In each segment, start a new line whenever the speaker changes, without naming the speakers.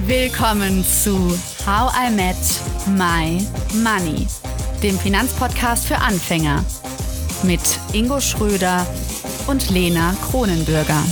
Willkommen zu How I Met My Money, dem Finanzpodcast für Anfänger mit Ingo Schröder und Lena Kronenbürger.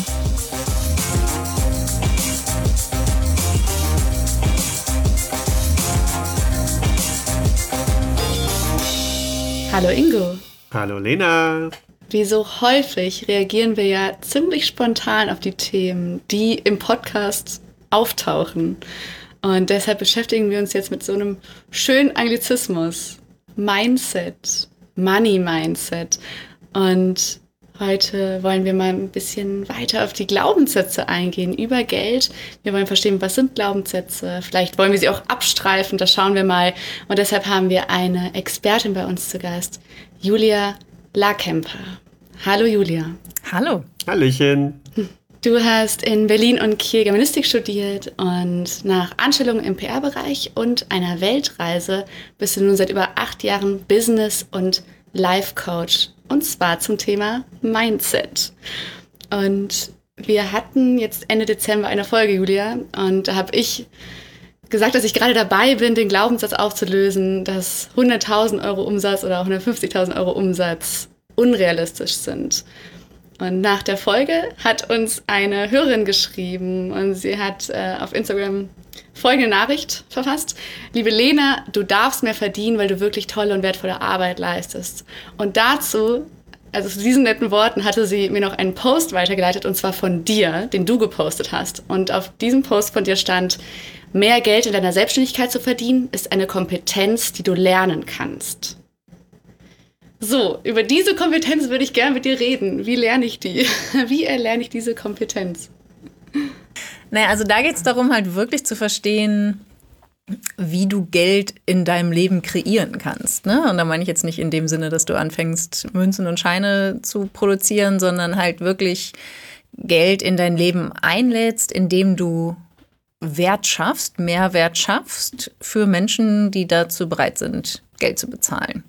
Hallo Ingo.
Hallo Lena.
Wie so häufig reagieren wir ja ziemlich spontan auf die Themen, die im Podcast auftauchen. Und deshalb beschäftigen wir uns jetzt mit so einem schönen Anglizismus. Mindset, Money Mindset. Und heute wollen wir mal ein bisschen weiter auf die Glaubenssätze eingehen über Geld. Wir wollen verstehen, was sind Glaubenssätze? Vielleicht wollen wir sie auch abstreifen, das schauen wir mal. Und deshalb haben wir eine Expertin bei uns zu Gast, Julia Larkemper. Hallo Julia.
Hallo.
Hallöchen.
Du hast in Berlin und Kiel Germanistik studiert und nach Anstellung im PR-Bereich und einer Weltreise bist du nun seit über 8 Jahren Business- und Life-Coach. Und zwar zum Thema Mindset. Und wir hatten jetzt Ende Dezember eine Folge, Julia, und da habe ich gesagt, dass ich gerade dabei bin, den Glaubenssatz aufzulösen, dass 100.000 Euro Umsatz oder auch 150.000 Euro Umsatz unrealistisch sind. Und nach der Folge hat uns eine Hörerin geschrieben und sie hat auf Instagram folgende Nachricht verfasst. Liebe Lena, du darfst mehr verdienen, weil du wirklich tolle und wertvolle Arbeit leistest. Und dazu, also zu diesen netten Worten, hatte sie mir noch einen Post weitergeleitet und zwar von dir, den du gepostet hast. Und auf diesem Post von dir stand: Mehr Geld in deiner Selbstständigkeit zu verdienen, ist eine Kompetenz, die du lernen kannst. So, über diese Kompetenz würde ich gerne mit dir reden. Wie lerne ich die? Wie erlerne ich diese Kompetenz?
Naja, also da geht es darum, halt wirklich zu verstehen, wie du Geld in deinem Leben kreieren kannst. Ne? Und da meine ich jetzt nicht in dem Sinne, dass du anfängst, Münzen und Scheine zu produzieren, sondern halt wirklich Geld in dein Leben einlädst, indem du Wert schaffst, Mehrwert schaffst für Menschen, die dazu bereit sind, Geld zu bezahlen.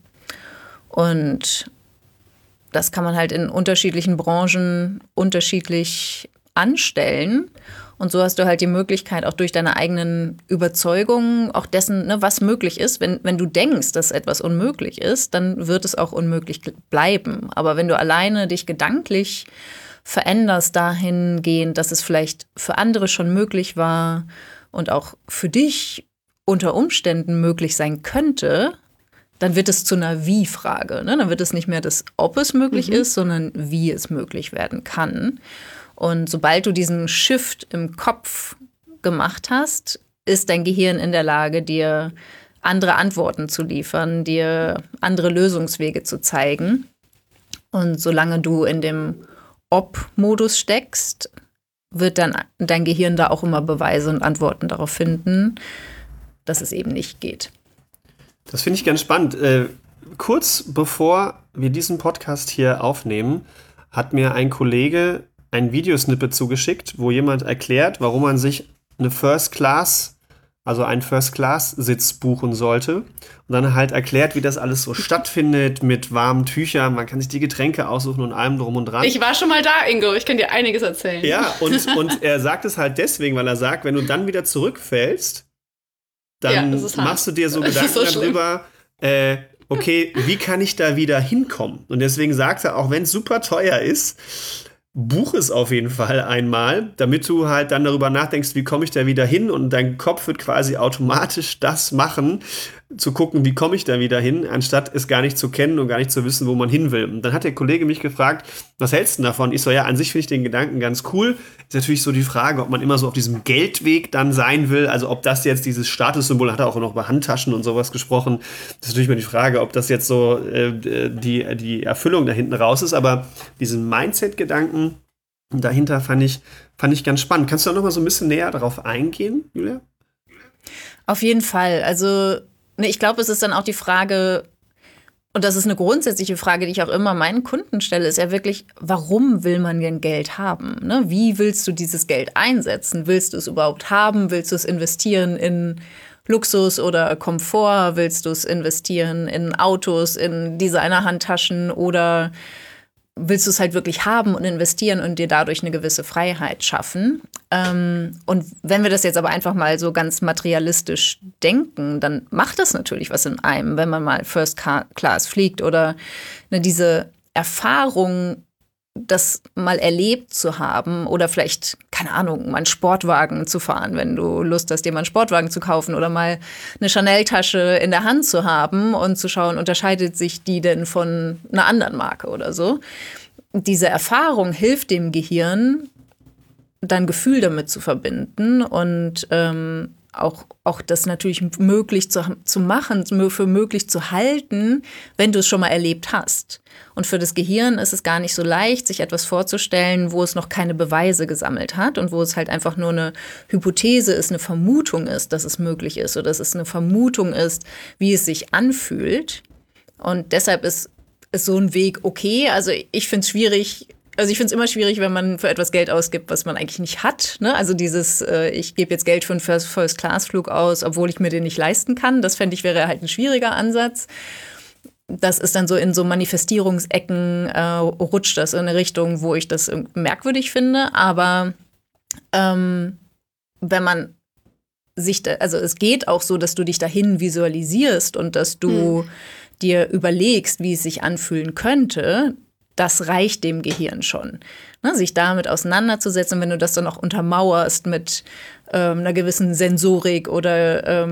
Und das kann man halt in unterschiedlichen Branchen unterschiedlich anstellen. Und so hast du halt die Möglichkeit, auch durch deine eigenen Überzeugungen, auch dessen, ne, was möglich ist. Wenn du denkst, dass etwas unmöglich ist, dann wird es auch unmöglich bleiben. Aber wenn du alleine dich gedanklich veränderst dahingehend, dass es vielleicht für andere schon möglich war und auch für dich unter Umständen möglich sein könnte, dann wird es zu einer Wie-Frage. Ne? Dann wird es nicht mehr das, ob es möglich ist, sondern wie es möglich werden kann. Und sobald du diesen Shift im Kopf gemacht hast, ist dein Gehirn in der Lage, dir andere Antworten zu liefern, dir andere Lösungswege zu zeigen. Und solange du in dem Ob-Modus steckst, wird dann dein Gehirn da auch immer Beweise und Antworten darauf finden, dass es eben nicht geht.
Das finde ich ganz spannend. Kurz bevor wir diesen Podcast hier aufnehmen, hat mir ein Kollege ein Videosnippet zugeschickt, wo jemand erklärt, warum man sich einen First-Class-Sitz buchen sollte. Und dann halt erklärt, wie das alles so stattfindet mit warmen Tüchern. Man kann sich die Getränke aussuchen und allem drum und dran.
Ich war schon mal da, Ingo. Ich kann dir einiges erzählen.
Ja, und er sagt es halt deswegen, weil er sagt, wenn du dann wieder zurückfällst, dann machst du dir so Gedanken darüber, okay, wie kann ich da wieder hinkommen? Und deswegen sagt er, auch wenn es super teuer ist, buch es auf jeden Fall einmal, damit du halt dann darüber nachdenkst, wie komme ich da wieder hin, und dein Kopf wird quasi automatisch das machen, zu gucken, wie komme ich da wieder hin, anstatt es gar nicht zu kennen und gar nicht zu wissen, wo man hin will. Und dann hat der Kollege mich gefragt, was hältst du davon? Ich so, ja, an sich finde ich den Gedanken ganz cool. Ist natürlich so die Frage, ob man immer so auf diesem Geldweg dann sein will, also ob das jetzt dieses Statussymbol, hat er auch noch über Handtaschen und sowas gesprochen. Das ist natürlich mal die Frage, ob das jetzt so die Erfüllung da hinten raus ist, aber diesen Mindset-Gedanken dahinter fand ich ganz spannend. Kannst du da noch mal so ein bisschen näher darauf eingehen, Julia?
Auf jeden Fall. Also ich glaube, es ist dann auch die Frage, und das ist eine grundsätzliche Frage, die ich auch immer meinen Kunden stelle, ist ja wirklich, warum will man denn Geld haben? Ne? Wie willst du dieses Geld einsetzen? Willst du es überhaupt haben? Willst du es investieren in Luxus oder Komfort? Willst du es investieren in Autos, in Designer-Handtaschen, oder willst du es halt wirklich haben und investieren und dir dadurch eine gewisse Freiheit schaffen. Und wenn wir das jetzt aber einfach mal so ganz materialistisch denken, dann macht das natürlich was in einem, wenn man mal First Class fliegt oder diese Erfahrung, das mal erlebt zu haben oder vielleicht, keine Ahnung, mal einen Sportwagen zu fahren, wenn du Lust hast, dir mal einen Sportwagen zu kaufen oder mal eine Chanel-Tasche in der Hand zu haben und zu schauen, unterscheidet sich die denn von einer anderen Marke oder so. Diese Erfahrung hilft dem Gehirn, dann Gefühl damit zu verbinden und auch das natürlich möglich zu machen, für möglich zu halten, wenn du es schon mal erlebt hast. Und für das Gehirn ist es gar nicht so leicht, sich etwas vorzustellen, wo es noch keine Beweise gesammelt hat und wo es halt einfach nur eine Hypothese ist, eine Vermutung ist, dass es möglich ist oder dass es eine Vermutung ist, wie es sich anfühlt. Und deshalb ist so ein Weg okay. Also ich finde es schwierig. Also ich finde es immer schwierig, wenn man für etwas Geld ausgibt, was man eigentlich nicht hat. Ne? Also dieses, ich gebe jetzt Geld für einen First-Class-Flug aus, obwohl ich mir den nicht leisten kann. Das fände ich wäre halt ein schwieriger Ansatz. Das ist dann so in so Manifestierungsecken, rutscht das in eine Richtung, wo ich das merkwürdig finde. Aber wenn man sich, also es geht auch so, dass du dich dahin visualisierst und dass du dir überlegst, wie es sich anfühlen könnte. Das reicht dem Gehirn schon, ne, sich damit auseinanderzusetzen. Wenn du das dann auch untermauerst mit einer gewissen Sensorik oder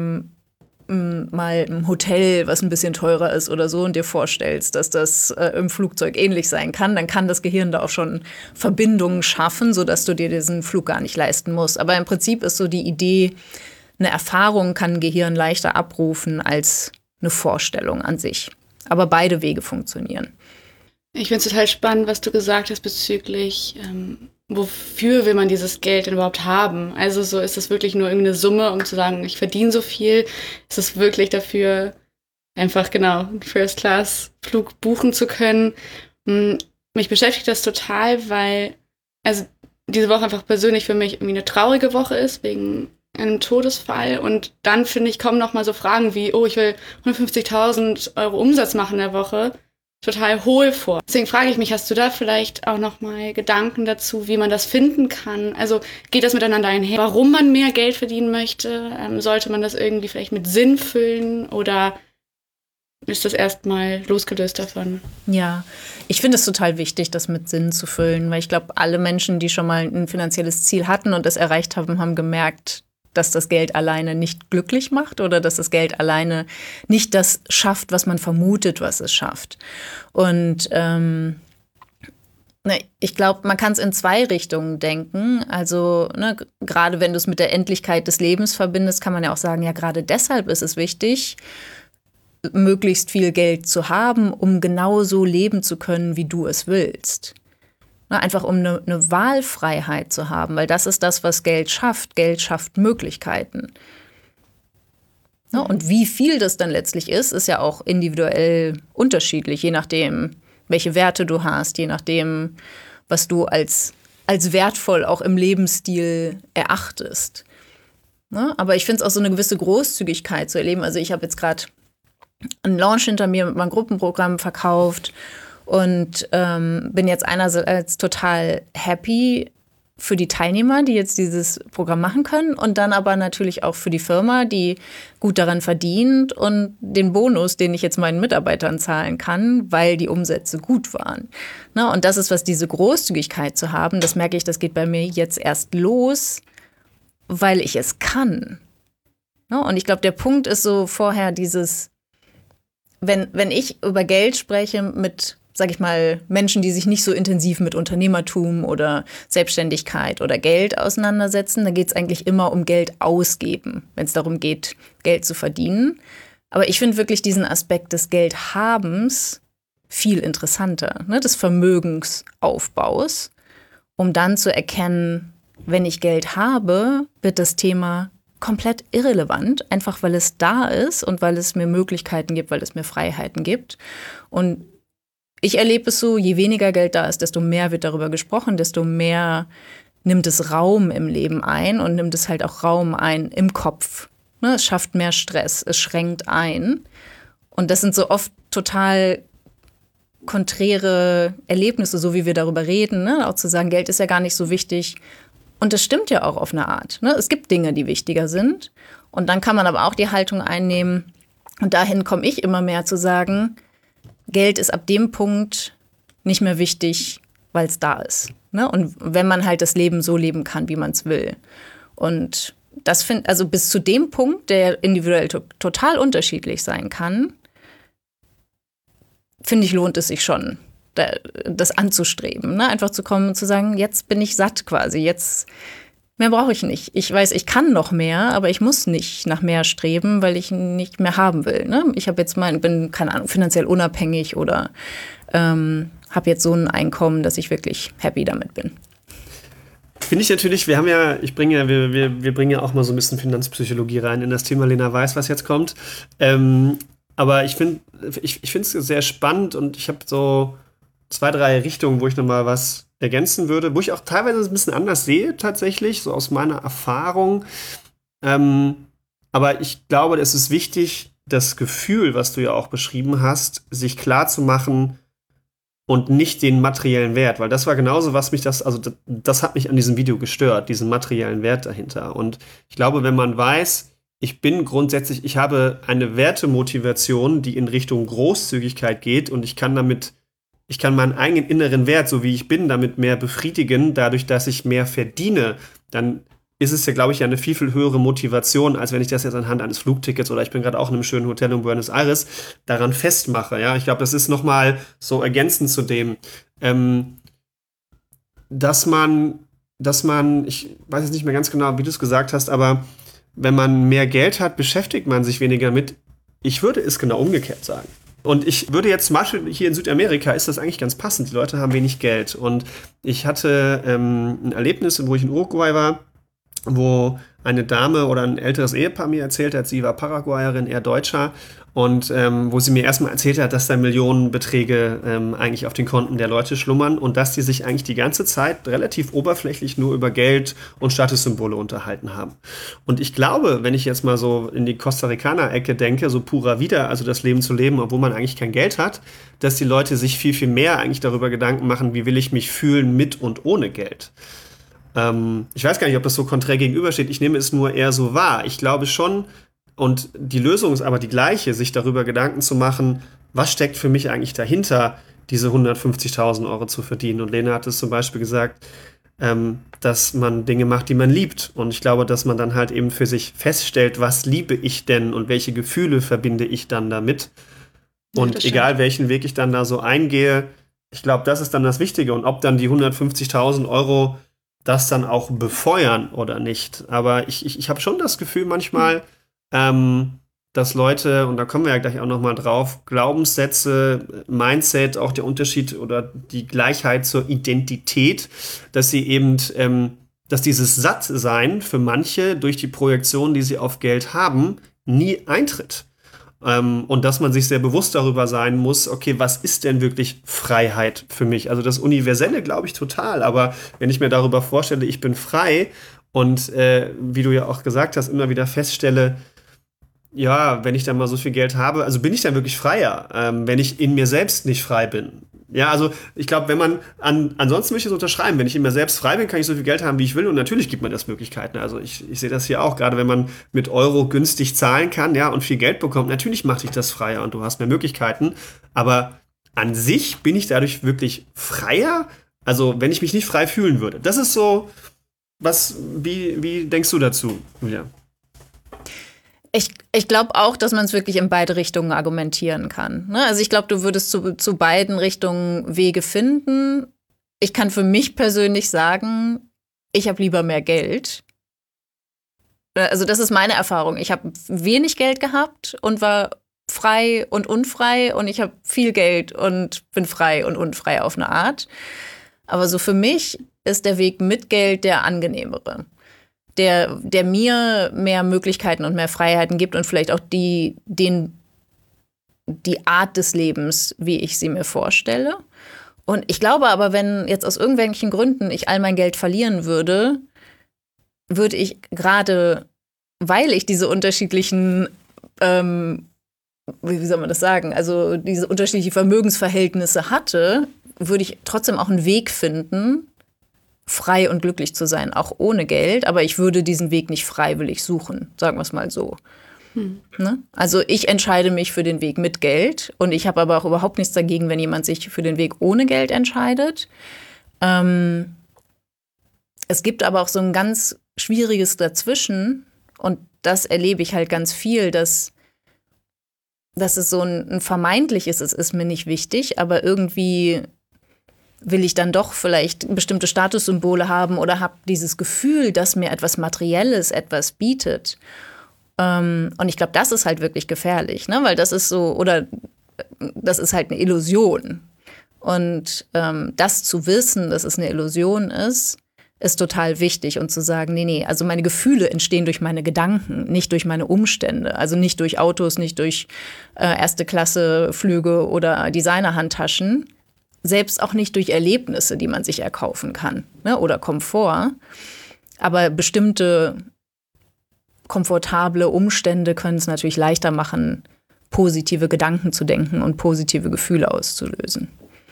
mal ein Hotel, was ein bisschen teurer ist oder so und dir vorstellst, dass das im Flugzeug ähnlich sein kann, dann kann das Gehirn da auch schon Verbindungen schaffen, sodass du dir diesen Flug gar nicht leisten musst. Aber im Prinzip ist so die Idee, eine Erfahrung kann ein Gehirn leichter abrufen als eine Vorstellung an sich. Aber beide Wege funktionieren.
Ich finde es total spannend, was du gesagt hast bezüglich, wofür will man dieses Geld denn überhaupt haben? Also so, ist das wirklich nur irgendeine Summe, um zu sagen, ich verdiene so viel? Ist es wirklich dafür, einfach genau einen First-Class-Flug buchen zu können? Mich beschäftigt das total, weil also diese Woche einfach persönlich für mich irgendwie eine traurige Woche ist, wegen einem Todesfall. Und dann, finde ich, kommen noch mal so Fragen wie, oh, ich will 150.000 € Umsatz machen in der Woche. Total hohl vor. Deswegen frage ich mich, hast du da vielleicht auch noch mal Gedanken dazu, wie man das finden kann? Also geht das miteinander einher? Warum man mehr Geld verdienen möchte? Sollte man das irgendwie vielleicht mit Sinn füllen oder ist das erstmal losgelöst davon?
Ja, ich finde es total wichtig, das mit Sinn zu füllen, weil ich glaube, alle Menschen, die schon mal ein finanzielles Ziel hatten und es erreicht haben, haben gemerkt, dass das Geld alleine nicht glücklich macht oder dass das Geld alleine nicht das schafft, was man vermutet, was es schafft. Und ich glaube, man kann es in zwei Richtungen denken. Also gerade wenn du es mit der Endlichkeit des Lebens verbindest, kann man ja auch sagen, ja, gerade deshalb ist es wichtig, möglichst viel Geld zu haben, um genauso leben zu können, wie du es willst. Einfach um eine Wahlfreiheit zu haben, weil das ist das, was Geld schafft. Geld schafft Möglichkeiten. Und wie viel das dann letztlich ist ja auch individuell unterschiedlich, je nachdem, welche Werte du hast, je nachdem, was du als wertvoll auch im Lebensstil erachtest. Aber ich finde es auch so eine gewisse Großzügigkeit zu erleben. Also ich habe jetzt gerade einen Launch hinter mir mit meinem Gruppenprogramm verkauft und bin jetzt einerseits total happy für die Teilnehmer, die jetzt dieses Programm machen können und dann aber natürlich auch für die Firma, die gut daran verdient und den Bonus, den ich jetzt meinen Mitarbeitern zahlen kann, weil die Umsätze gut waren. Und das ist, was diese Großzügigkeit zu haben, das merke ich, das geht bei mir jetzt erst los, weil ich es kann. Und ich glaube, der Punkt ist so vorher dieses, wenn ich über Geld spreche mit, sag ich mal, Menschen, die sich nicht so intensiv mit Unternehmertum oder Selbstständigkeit oder Geld auseinandersetzen, da geht es eigentlich immer um Geld ausgeben, wenn es darum geht, Geld zu verdienen. Aber ich finde wirklich diesen Aspekt des Geldhabens viel interessanter, des Vermögensaufbaus, um dann zu erkennen, wenn ich Geld habe, wird das Thema komplett irrelevant, einfach weil es da ist und weil es mir Möglichkeiten gibt, weil es mir Freiheiten gibt. Und ich erlebe es so, je weniger Geld da ist, desto mehr wird darüber gesprochen, desto mehr nimmt es Raum im Leben ein und nimmt es halt auch Raum ein im Kopf. Es schafft mehr Stress, es schränkt ein. Und das sind so oft total konträre Erlebnisse, so wie wir darüber reden, ne? Auch zu sagen, Geld ist ja gar nicht so wichtig. Und das stimmt ja auch auf eine Art. Ne? Es gibt Dinge, die wichtiger sind. Und dann kann man aber auch die Haltung einnehmen. Und dahin komme ich immer mehr zu sagen, Geld ist ab dem Punkt nicht mehr wichtig, weil es da ist. Ne? Und wenn man halt das Leben so leben kann, wie man es will. Und das also bis zu dem Punkt, der individuell total unterschiedlich sein kann, finde ich, lohnt es sich schon, das anzustreben. Ne? Einfach zu kommen und zu sagen, jetzt bin ich satt quasi, jetzt mehr brauche ich nicht. Ich weiß, ich kann noch mehr, aber ich muss nicht nach mehr streben, weil ich nicht mehr haben will. Ne? Ich habe jetzt bin, keine Ahnung, finanziell unabhängig oder habe jetzt so ein Einkommen, dass ich wirklich happy damit bin.
Finde ich natürlich, wir bringen ja auch mal so ein bisschen Finanzpsychologie rein in das Thema. Lena weiß, was jetzt kommt. Aber ich finde es sehr spannend und ich habe so 2, 3 Richtungen, wo ich nochmal was ergänzen würde, wo ich auch teilweise ein bisschen anders sehe tatsächlich, so aus meiner Erfahrung. Aber ich glaube, es ist wichtig, das Gefühl, was du ja auch beschrieben hast, sich klar zu machen und nicht den materiellen Wert, weil das war genauso, was mich das hat mich an diesem Video gestört, diesen materiellen Wert dahinter. Und ich glaube, wenn man weiß, ich habe eine Wertemotivation, die in Richtung Großzügigkeit geht und ich kann meinen eigenen inneren Wert, so wie ich bin, damit mehr befriedigen, dadurch, dass ich mehr verdiene, dann ist es ja, glaube ich, eine viel, viel höhere Motivation, als wenn ich das jetzt anhand eines Flugtickets oder ich bin gerade auch in einem schönen Hotel in Buenos Aires daran festmache. Ja? Ich glaube, das ist nochmal so ergänzend zu dem, dass man, ich weiß jetzt nicht mehr ganz genau, wie du es gesagt hast, aber wenn man mehr Geld hat, beschäftigt man sich weniger mit. Ich würde es genau umgekehrt sagen. Und ich würde jetzt zum Beispiel hier in Südamerika ist das eigentlich ganz passend. Die Leute haben wenig Geld. Und ich hatte ein Erlebnis, wo ich in Uruguay war, wo eine Dame oder ein älteres Ehepaar mir erzählt hat, sie war Paraguayerin, er Deutscher, und wo sie mir erstmal erzählt hat, dass da Millionenbeträge eigentlich auf den Konten der Leute schlummern und dass die sich eigentlich die ganze Zeit relativ oberflächlich nur über Geld und Statussymbole unterhalten haben. Und ich glaube, wenn ich jetzt mal so in die Costa Ricaner-Ecke denke, so pura vida, also das Leben zu leben, obwohl man eigentlich kein Geld hat, dass die Leute sich viel, viel mehr eigentlich darüber Gedanken machen, wie will ich mich fühlen mit und ohne Geld. Ich weiß gar nicht, ob das so konträr gegenübersteht. Ich nehme es nur eher so wahr. Ich glaube schon, und die Lösung ist aber die gleiche, sich darüber Gedanken zu machen, was steckt für mich eigentlich dahinter, diese 150.000 Euro zu verdienen. Und Lena hat es zum Beispiel gesagt, dass man Dinge macht, die man liebt. Und ich glaube, dass man dann halt eben für sich feststellt, was liebe ich denn und welche Gefühle verbinde ich dann damit. Und egal, welchen Weg ich dann da so eingehe, ich glaube, das ist dann das Wichtige. Und ob dann die 150.000 Euro das dann auch befeuern oder nicht. Aber ich habe schon das Gefühl manchmal, dass Leute, und da kommen wir ja gleich auch noch mal drauf, Glaubenssätze, Mindset, auch der Unterschied oder die Gleichheit zur Identität, dass sie eben, dass dieses Sattsein für manche durch die Projektion, die sie auf Geld haben, nie eintritt. Und dass man sich sehr bewusst darüber sein muss, okay, was ist denn wirklich Freiheit für mich? Also das Universelle glaube ich total, aber wenn ich mir darüber vorstelle, ich bin frei und wie du ja auch gesagt hast, immer wieder feststelle, ja, wenn ich dann mal so viel Geld habe, also bin ich dann wirklich freier, wenn ich in mir selbst nicht frei bin. Ja, also ich glaube, wenn man ansonsten möchte ich es unterschreiben, wenn ich in mir selbst frei bin, kann ich so viel Geld haben, wie ich will, und natürlich gibt man das Möglichkeiten. Also ich sehe das hier auch, gerade wenn man mit Euro günstig zahlen kann, ja, und viel Geld bekommt, natürlich macht dich das freier und du hast mehr Möglichkeiten, aber an sich bin ich dadurch wirklich freier, also wenn ich mich nicht frei fühlen würde. Das ist so, wie denkst du dazu, Julia?
Ich glaube auch, dass man es wirklich in beide Richtungen argumentieren kann. Ne? Also ich glaube, du würdest zu beiden Richtungen Wege finden. Ich kann für mich persönlich sagen, ich habe lieber mehr Geld. Also das ist meine Erfahrung. Ich habe wenig Geld gehabt und war frei und unfrei, und ich habe viel Geld und bin frei und unfrei auf eine Art. Aber so für mich ist der Weg mit Geld der angenehmere. Der mir mehr Möglichkeiten und mehr Freiheiten gibt und vielleicht auch die Art des Lebens, wie ich sie mir vorstelle. Und ich glaube aber, wenn jetzt aus irgendwelchen Gründen ich all mein Geld verlieren würde, würde ich gerade, weil ich diese unterschiedlichen wie soll man das sagen, also diese unterschiedlichen Vermögensverhältnisse hatte, würde ich trotzdem auch einen Weg finden, frei und glücklich zu sein, auch ohne Geld. Aber ich würde diesen Weg nicht freiwillig suchen, sagen wir es mal so. Ne? Also ich entscheide mich für den Weg mit Geld und ich habe aber auch überhaupt nichts dagegen, wenn jemand sich für den Weg ohne Geld entscheidet. Es gibt aber auch so ein ganz schwieriges Dazwischen und das erlebe ich halt ganz viel, dass es so ein vermeintliches ist mir nicht wichtig, aber irgendwie will ich dann doch vielleicht bestimmte Statussymbole haben oder habe dieses Gefühl, dass mir etwas Materielles etwas bietet. Und ich glaube, das ist halt wirklich gefährlich, ne? Weil das ist so, oder das ist halt eine Illusion. Und das zu wissen, dass es eine Illusion ist total wichtig. Und zu sagen, nee, also meine Gefühle entstehen durch meine Gedanken, nicht durch meine Umstände. Also nicht durch Autos, nicht durch Erste-Klasse-Flüge oder Designer-Handtaschen. Selbst auch nicht durch Erlebnisse, die man sich erkaufen kann, ne? Oder Komfort. Aber bestimmte komfortable Umstände können es natürlich leichter machen, positive Gedanken zu denken und positive Gefühle auszulösen.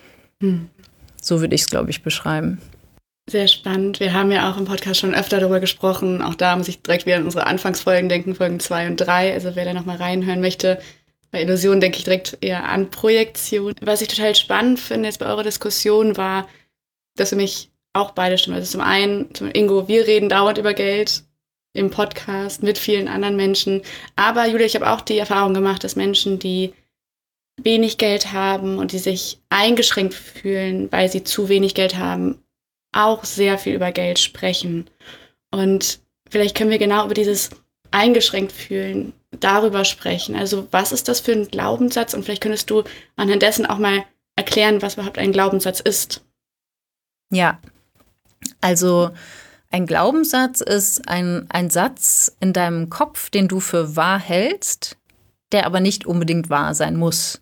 So würde ich es, glaube ich, beschreiben.
Sehr spannend. Wir haben ja auch im Podcast schon öfter darüber gesprochen. Auch da muss ich direkt wieder an unsere Anfangsfolgen denken, Folgen 2 und 3. Also wer da nochmal reinhören möchte, bei Illusion denke ich direkt eher an Projektion. Was ich total spannend finde jetzt bei eurer Diskussion war, dass für mich auch beide stimmen. Also zum einen, Ingo, wir reden dauernd über Geld im Podcast mit vielen anderen Menschen. Aber Julia, ich habe auch die Erfahrung gemacht, dass Menschen, die wenig Geld haben und die sich eingeschränkt fühlen, weil sie zu wenig Geld haben, auch sehr viel über Geld sprechen. Und vielleicht können wir genau über dieses eingeschränkt fühlen darüber sprechen. Also was ist das für ein Glaubenssatz? Und vielleicht könntest du anhand dessen auch mal erklären, was überhaupt ein Glaubenssatz ist.
Ja, also ein Glaubenssatz ist ein Satz in deinem Kopf, den du für wahr hältst, der aber nicht unbedingt wahr sein muss.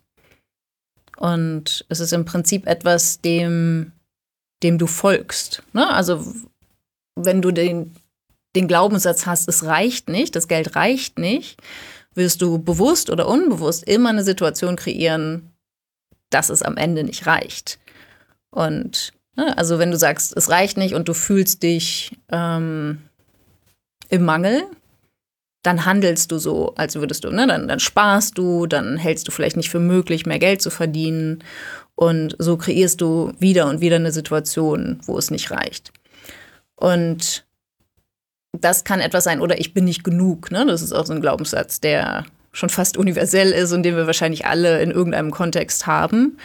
Und es ist im Prinzip etwas, dem du folgst. Ne? Also wenn du den Glaubenssatz hast, es reicht nicht, das Geld reicht nicht, wirst du bewusst oder unbewusst immer eine Situation kreieren, dass es am Ende nicht reicht. Und also wenn du sagst, es reicht nicht und du fühlst dich im Mangel, dann handelst du so, als würdest du, dann sparst du, dann hältst du vielleicht nicht für möglich, mehr Geld zu verdienen. Und so kreierst du wieder und wieder eine Situation, wo es nicht reicht. Und das kann etwas sein, oder ich bin nicht genug. Ne? Das ist auch so ein Glaubenssatz, der schon fast universell ist und den wir wahrscheinlich alle in irgendeinem Kontext haben.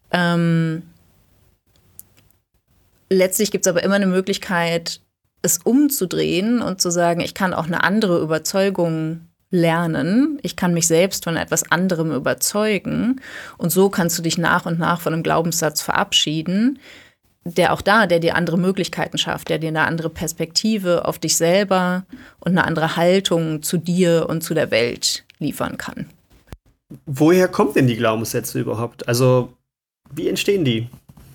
Letztlich gibt es aber immer eine Möglichkeit, es umzudrehen und zu sagen, ich kann auch eine andere Überzeugung lernen. Ich kann mich selbst von etwas anderem überzeugen. Und so kannst du dich nach und nach von einem Glaubenssatz verabschieden, der dir andere Möglichkeiten schafft, der dir eine andere Perspektive auf dich selber und eine andere Haltung zu dir und zu der Welt liefern kann.
Woher kommen denn die Glaubenssätze überhaupt? Also, wie entstehen die?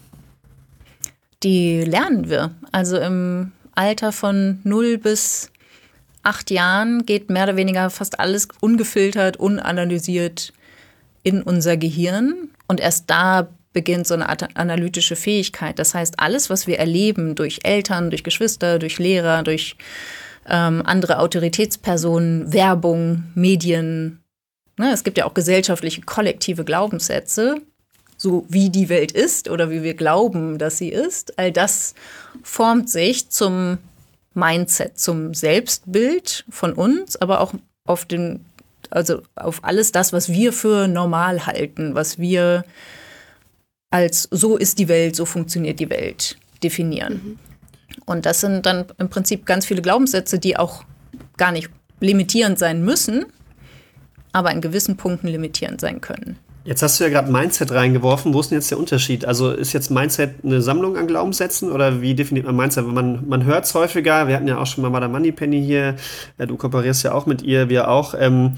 Die lernen wir. Also im Alter von 0 bis 8 Jahren geht mehr oder weniger fast alles ungefiltert, unanalysiert in unser Gehirn. Und erst da beginnt so eine Art analytische Fähigkeit. Das heißt, alles, was wir erleben durch Eltern, durch Geschwister, durch Lehrer, durch andere Autoritätspersonen, Werbung, Medien. Ne, es gibt ja auch gesellschaftliche, kollektive Glaubenssätze, so wie die Welt ist oder wie wir glauben, dass sie ist. All das formt sich zum Mindset, zum Selbstbild von uns, aber auch auf alles das, was wir für normal halten, was wir als so ist die Welt, so funktioniert die Welt definieren. Und das sind dann im Prinzip ganz viele Glaubenssätze, die auch gar nicht limitierend sein müssen, aber in gewissen Punkten limitierend sein können.
Jetzt hast du ja gerade Mindset reingeworfen. Wo ist denn jetzt der Unterschied? Also ist jetzt Mindset eine Sammlung an Glaubenssätzen oder wie definiert man Mindset? Man hört es häufiger. Wir hatten ja auch schon mal Madame Moneypenny hier. Du kooperierst ja auch mit ihr, wir auch.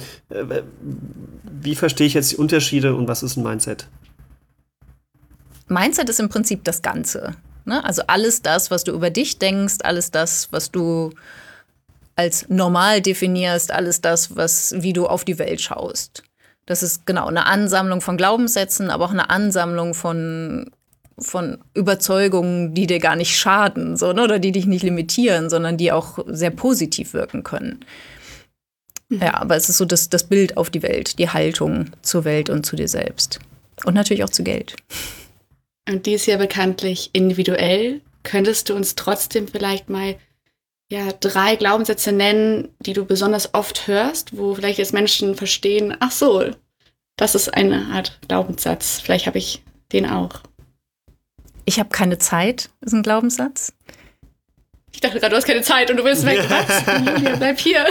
Wie verstehe ich jetzt die Unterschiede und was ist ein Mindset?
Mindset ist im Prinzip das Ganze. Ne? Also alles das, was du über dich denkst, alles das, was du als normal definierst, alles das, wie du auf die Welt schaust. Das ist genau eine Ansammlung von Glaubenssätzen, aber auch eine Ansammlung von Überzeugungen, die dir gar nicht schaden, so, ne? Oder die dich nicht limitieren, sondern die auch sehr positiv wirken können. Ja, aber es ist so das Bild auf die Welt, die Haltung zur Welt und zu dir selbst. Und natürlich auch zu Geld.
Und die ist ja bekanntlich individuell. Könntest du uns trotzdem vielleicht mal 3 Glaubenssätze nennen, die du besonders oft hörst, wo vielleicht jetzt Menschen verstehen, ach so, das ist eine Art Glaubenssatz. Vielleicht habe ich den auch.
Ich habe keine Zeit, ist ein Glaubenssatz.
Ich dachte gerade, du hast keine Zeit und du willst weg. Was? Julia, bleib hier.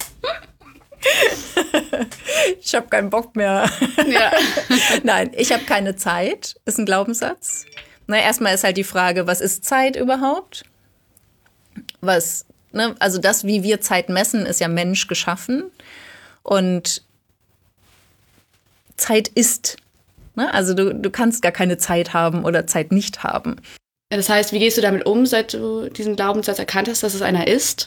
Ich habe keinen Bock mehr.
Ja.
Nein, ich habe keine Zeit, ist ein Glaubenssatz. Erstmal ist halt die Frage, was ist Zeit überhaupt? Also das, wie wir Zeit messen, ist ja menschgeschaffen. Und Zeit ist. Also du kannst gar keine Zeit haben oder Zeit nicht haben.
Das heißt, wie gehst du damit um, seit du diesen Glaubenssatz erkannt hast, dass es einer ist?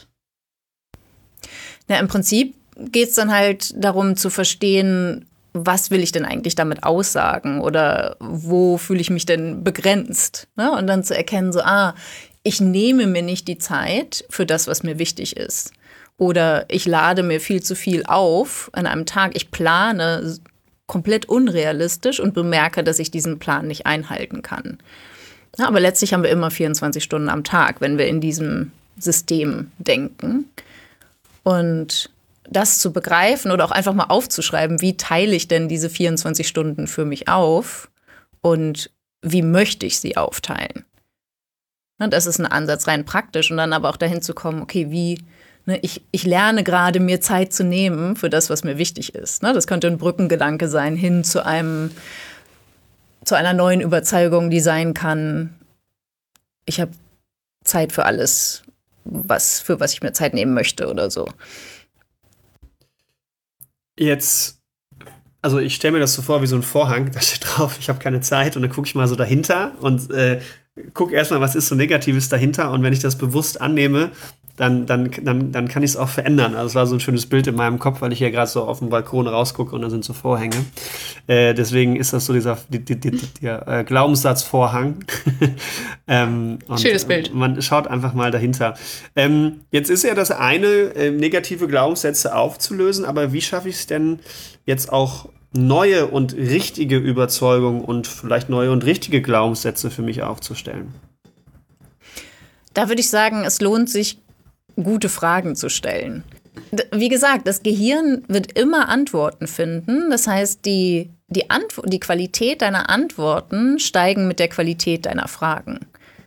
Im Prinzip geht es dann halt darum zu verstehen, was will ich denn eigentlich damit aussagen oder wo fühle ich mich denn begrenzt? Und dann zu erkennen, ich nehme mir nicht die Zeit für das, was mir wichtig ist. Oder ich lade mir viel zu viel auf an einem Tag. Ich plane komplett unrealistisch und bemerke, dass ich diesen Plan nicht einhalten kann. Ja, aber letztlich haben wir immer 24 Stunden am Tag, wenn wir in diesem System denken. Und das zu begreifen oder auch einfach mal aufzuschreiben, wie teile ich denn diese 24 Stunden für mich auf und wie möchte ich sie aufteilen? Das ist ein Ansatz rein praktisch und dann aber auch dahin zu kommen, okay, ich lerne gerade, mir Zeit zu nehmen für das, was mir wichtig ist. Das könnte ein Brückengedanke sein hin zu einer neuen Überzeugung, die sein kann, ich habe Zeit für alles, für was ich mir Zeit nehmen möchte oder so.
Jetzt, also ich stelle mir das so vor wie so ein Vorhang, da steht drauf, ich habe keine Zeit und dann gucke ich mal so dahinter und gucke erstmal, was ist so Negatives dahinter und wenn ich das bewusst annehme, dann kann ich es auch verändern. Also es war so ein schönes Bild in meinem Kopf, weil ich hier gerade so auf dem Balkon rausgucke und da sind so Vorhänge. Deswegen ist das so dieser Glaubenssatzvorhang.
Schönes Bild.
Man schaut einfach mal dahinter. Jetzt ist ja das eine, negative Glaubenssätze aufzulösen, aber wie schaffe ich es denn jetzt auch neue und richtige Überzeugungen und vielleicht neue und richtige Glaubenssätze für mich aufzustellen?
Da würde ich sagen, es lohnt sich, gute Fragen zu stellen. Wie gesagt, das Gehirn wird immer Antworten finden. Das heißt, die Qualität deiner Antworten steigen mit der Qualität deiner Fragen.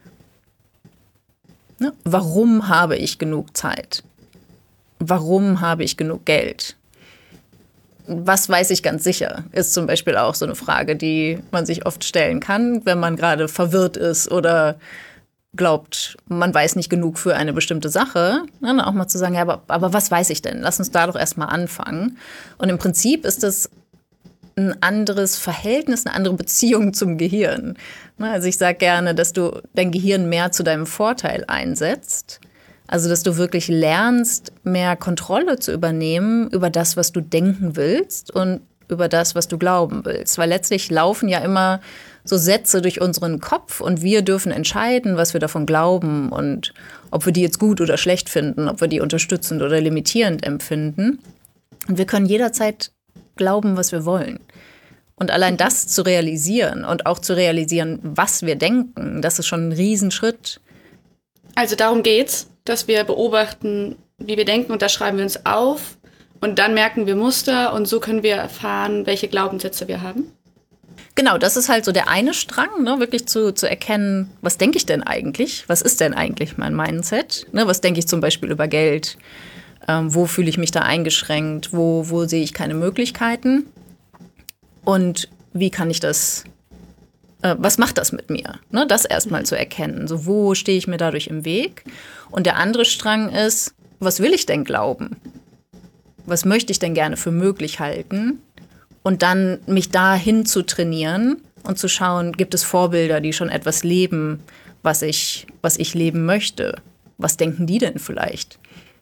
Warum habe ich genug Zeit? Warum habe ich genug Geld? Was weiß ich ganz sicher, ist zum Beispiel auch so eine Frage, die man sich oft stellen kann, wenn man gerade verwirrt ist oder glaubt, man weiß nicht genug für eine bestimmte Sache, dann auch mal zu sagen, ja, aber was weiß ich denn? Lass uns da doch erstmal anfangen. Und im Prinzip ist das ein anderes Verhältnis, eine andere Beziehung zum Gehirn. Also ich sage gerne, dass du dein Gehirn mehr zu deinem Vorteil einsetzt. Also dass du wirklich lernst, mehr Kontrolle zu übernehmen über das, was du denken willst und über das, was du glauben willst. Weil letztlich laufen ja immer so Sätze durch unseren Kopf und wir dürfen entscheiden, was wir davon glauben und ob wir die jetzt gut oder schlecht finden, ob wir die unterstützend oder limitierend empfinden. Und wir können jederzeit glauben, was wir wollen. Und allein das zu realisieren und auch zu realisieren, was wir denken, das ist schon ein Riesenschritt.
Also darum geht's, dass wir beobachten, wie wir denken und das schreiben wir uns auf und dann merken wir Muster und so können wir erfahren, welche Glaubenssätze wir haben.
Genau, das ist halt so der eine Strang, wirklich zu erkennen, was denke ich denn eigentlich? Was ist denn eigentlich mein Mindset? Was denke ich zum Beispiel über Geld? Wo fühle ich mich da eingeschränkt? Wo sehe ich keine Möglichkeiten? Und wie kann ich das, was macht das mit mir? Das erstmal zu erkennen. So, wo stehe ich mir dadurch im Weg? Und der andere Strang ist, was will ich denn glauben? Was möchte ich denn gerne für möglich halten? Und dann mich dahin zu trainieren und zu schauen, gibt es Vorbilder, die schon etwas leben, was ich leben möchte? Was denken die denn vielleicht?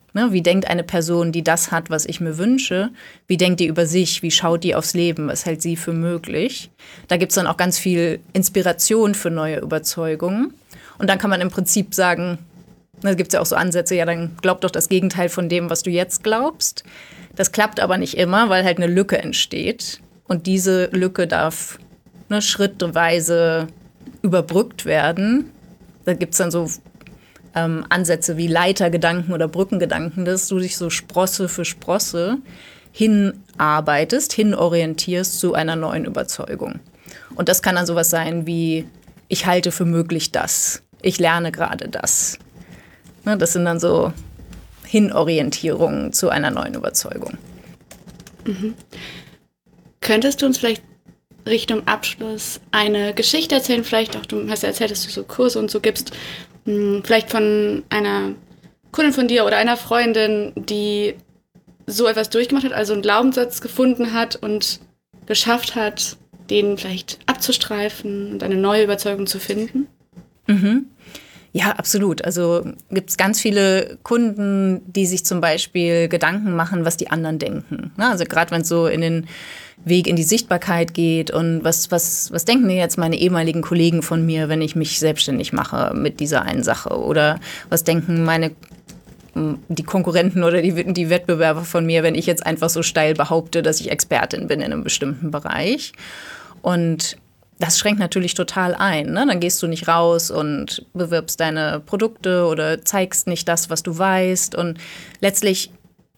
Ne, wie denkt eine Person, die das hat, was ich mir wünsche? Wie denkt die über sich? Wie schaut die aufs Leben? Was hält sie für möglich? Da gibt es dann auch ganz viel Inspiration für neue Überzeugungen. Und dann kann man im Prinzip sagen, da gibt es ja auch so Ansätze, ja, dann glaub doch das Gegenteil von dem, was du jetzt glaubst. Das klappt aber nicht immer, weil halt eine Lücke entsteht. Und diese Lücke darf schrittweise überbrückt werden. Da gibt es dann so Ansätze wie Leitergedanken oder Brückengedanken, dass du dich so Sprosse für Sprosse hinarbeitest, hinorientierst zu einer neuen Überzeugung. Und das kann dann sowas sein wie, ich halte für möglich das, ich lerne gerade das. Das sind dann so Hinorientierungen zu einer neuen Überzeugung.
Mhm. Könntest du uns vielleicht Richtung Abschluss eine Geschichte erzählen? Vielleicht auch, du hast ja erzählt, dass du so Kurse und so gibst, vielleicht von einer Kundin von dir oder einer Freundin, die so etwas durchgemacht hat, also einen Glaubenssatz gefunden hat und geschafft hat, den vielleicht abzustreifen und eine neue Überzeugung zu finden?
Mhm. Ja, absolut. Also gibt es ganz viele Kunden, die sich zum Beispiel Gedanken machen, was die anderen denken. Also gerade wenn es so in den Weg in die Sichtbarkeit geht und was denken denn jetzt meine ehemaligen Kollegen von mir, wenn ich mich selbstständig mache mit dieser einen Sache? Oder was denken die Konkurrenten oder die Wettbewerber von mir, wenn ich jetzt einfach so steil behaupte, dass ich Expertin bin in einem bestimmten Bereich? Und das schränkt natürlich total ein. Ne? Dann gehst du nicht raus und bewirbst deine Produkte oder zeigst nicht das, was du weißt. Und letztlich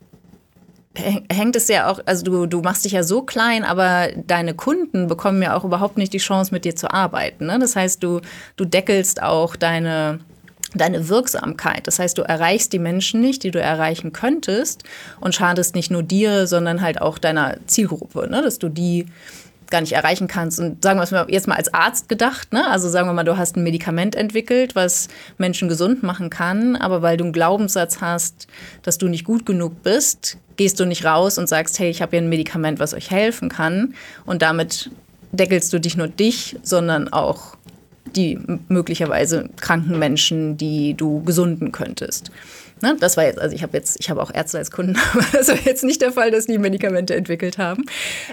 hängt es ja auch, also du machst dich ja so klein, aber deine Kunden bekommen ja auch überhaupt nicht die Chance, mit dir zu arbeiten. Ne? Das heißt, du deckelst auch deine Wirksamkeit. Das heißt, du erreichst die Menschen nicht, die du erreichen könntest und schadest nicht nur dir, sondern halt auch deiner Zielgruppe, ne? Dass du die gar nicht erreichen kannst. Und sagen wir es jetzt mal als Arzt gedacht, ne? Also sagen wir mal, du hast ein Medikament entwickelt, was Menschen gesund machen kann, aber weil du einen Glaubenssatz hast, dass du nicht gut genug bist, gehst du nicht raus und sagst, hey, ich habe hier ein Medikament, was euch helfen kann. Und damit deckelst du nicht nur dich, sondern auch die möglicherweise kranken Menschen, die du gesunden könntest. Ne? Das war jetzt, also ich habe auch Ärzte als Kunden, aber das war jetzt nicht der Fall, dass die Medikamente entwickelt haben.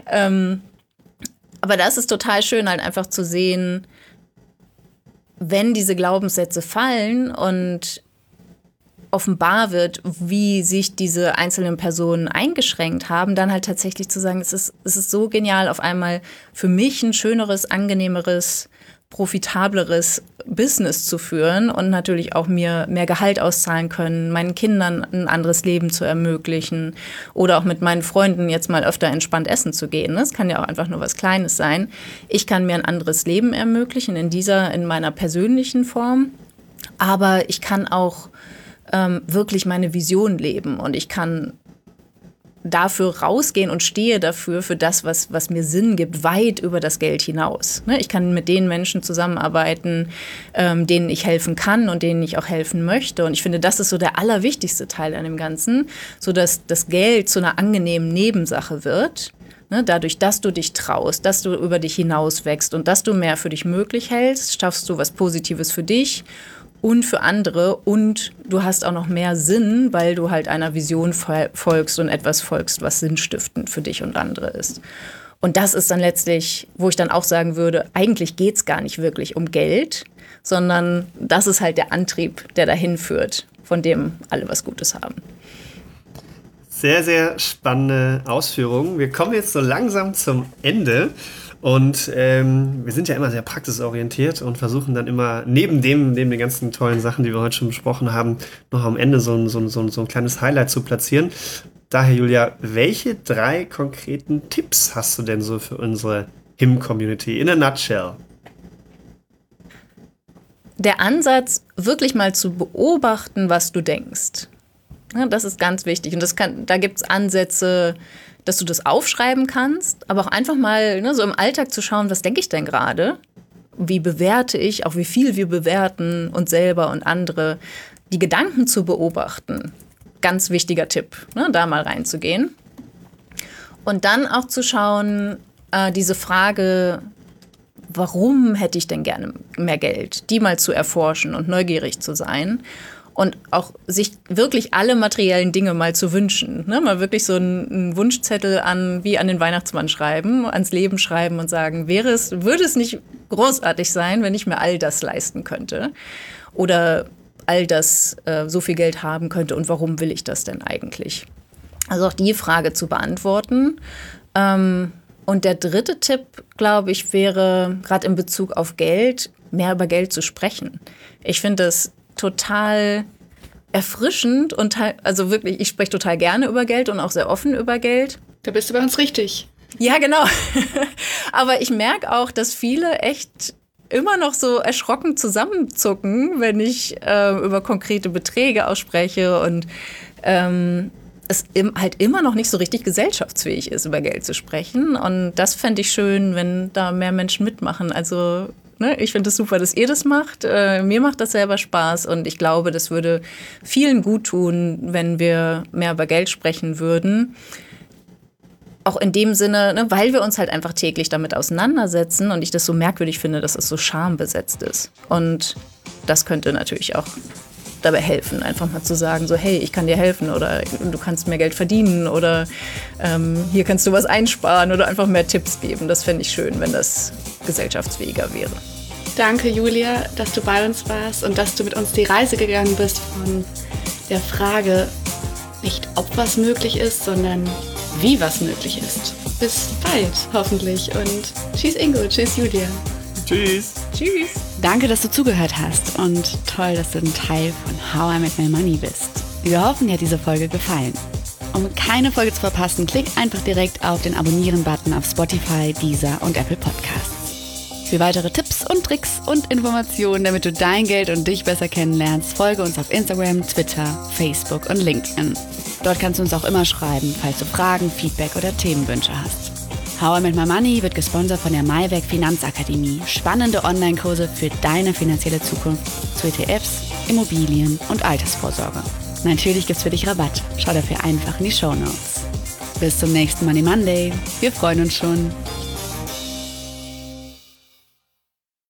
Aber das ist total schön, halt einfach zu sehen, wenn diese Glaubenssätze fallen und offenbar wird, wie sich diese einzelnen Personen eingeschränkt haben, dann halt tatsächlich zu sagen, es ist so genial, auf einmal für mich ein schöneres, angenehmeres, profitableres Business zu führen und natürlich auch mir mehr Gehalt auszahlen können, meinen Kindern ein anderes Leben zu ermöglichen oder auch mit meinen Freunden jetzt mal öfter entspannt essen zu gehen. Das kann ja auch einfach nur was Kleines sein. Ich kann mir ein anderes Leben ermöglichen in meiner persönlichen Form, aber ich kann auch wirklich meine Vision leben und ich kann dafür rausgehen und stehe dafür, für das, was mir Sinn gibt, weit über das Geld hinaus. Ich kann mit den Menschen zusammenarbeiten, denen ich helfen kann und denen ich auch helfen möchte. Und ich finde, das ist so der allerwichtigste Teil an dem Ganzen, sodass das Geld zu einer angenehmen Nebensache wird. Dadurch, dass du dich traust, dass du über dich hinaus wächst und dass du mehr für dich möglich hältst, schaffst du was Positives für dich und für andere und du hast auch noch mehr Sinn, weil du halt einer Vision folgst und etwas folgst, was sinnstiftend für dich und andere ist. Und das ist dann letztlich, wo ich dann auch sagen würde, eigentlich geht es gar nicht wirklich um Geld, sondern das ist halt der Antrieb, der dahin führt, von dem alle was Gutes haben.
Sehr, sehr spannende Ausführungen. Wir kommen jetzt so langsam zum Ende. Und wir sind ja immer sehr praxisorientiert und versuchen dann immer neben den ganzen tollen Sachen, die wir heute schon besprochen haben, noch am Ende so ein kleines Highlight zu platzieren. Daher, Julia, welche 3 konkreten Tipps hast du denn so für unsere HIM-Community in a nutshell?
Der Ansatz, wirklich mal zu beobachten, was du denkst. Ja, das ist ganz wichtig. Und da gibt es Ansätze, dass du das aufschreiben kannst, aber auch einfach mal so im Alltag zu schauen, was denke ich denn gerade? Wie bewerte ich, auch wie viel wir bewerten uns selber und andere. Die Gedanken zu beobachten, ganz wichtiger Tipp, da mal reinzugehen. Und dann auch zu schauen, diese Frage, warum hätte ich denn gerne mehr Geld, die mal zu erforschen und neugierig zu sein. Und auch sich wirklich alle materiellen Dinge mal zu wünschen. Ne? Mal wirklich so einen Wunschzettel wie an den Weihnachtsmann schreiben, ans Leben schreiben und sagen, würde es nicht großartig sein, wenn ich mir all das leisten könnte? Oder all das so viel Geld haben könnte und warum will ich das denn eigentlich? Also auch die Frage zu beantworten. Und der dritte Tipp, glaube ich, wäre gerade in Bezug auf Geld, mehr über Geld zu sprechen. Ich finde das total erfrischend und also wirklich, ich spreche total gerne über Geld und auch sehr offen über Geld.
Da bist du bei uns richtig.
Ja, genau. Aber ich merke auch, dass viele echt immer noch so erschrocken zusammenzucken, wenn ich über konkrete Beträge ausspreche und es halt immer noch nicht so richtig gesellschaftsfähig ist, über Geld zu sprechen. Und das fände ich schön, wenn da mehr Menschen mitmachen. Also ich finde es super, dass ihr das macht. Mir macht das selber Spaß und ich glaube, das würde vielen gut tun, wenn wir mehr über Geld sprechen würden. Auch in dem Sinne, weil wir uns halt einfach täglich damit auseinandersetzen und ich das so merkwürdig finde, dass es so schambesetzt ist. Und das könnte natürlich auch dabei helfen, einfach mal zu sagen, so hey, ich kann dir helfen oder du kannst mehr Geld verdienen oder hier kannst du was einsparen oder einfach mehr Tipps geben. Das fände ich schön, wenn das gesellschaftsfähiger wäre.
Danke, Julia, dass du bei uns warst und dass du mit uns die Reise gegangen bist von der Frage, nicht ob was möglich ist, sondern wie was möglich ist. Bis bald, hoffentlich. Und tschüss Ingo, tschüss Julia.
Tschüss.
Tschüss.
Danke, dass du zugehört hast und toll, dass du ein Teil von How I Met My Money bist. Wir hoffen, dir hat diese Folge gefallen. Um keine Folge zu verpassen, klick einfach direkt auf den Abonnieren-Button auf Spotify, Deezer und Apple Podcasts. Für weitere Tipps und Tricks und Informationen, damit du dein Geld und dich besser kennenlernst, folge uns auf Instagram, Twitter, Facebook und LinkedIn. Dort kannst du uns auch immer schreiben, falls du Fragen, Feedback oder Themenwünsche hast. How I Met My Money wird gesponsert von der Maiwerk Finanzakademie. Spannende Online-Kurse für deine finanzielle Zukunft zu ETFs, Immobilien und Altersvorsorge. Natürlich gibt's für dich Rabatt. Schau dafür einfach in die Shownotes. Bis zum nächsten Money Monday. Wir freuen uns schon.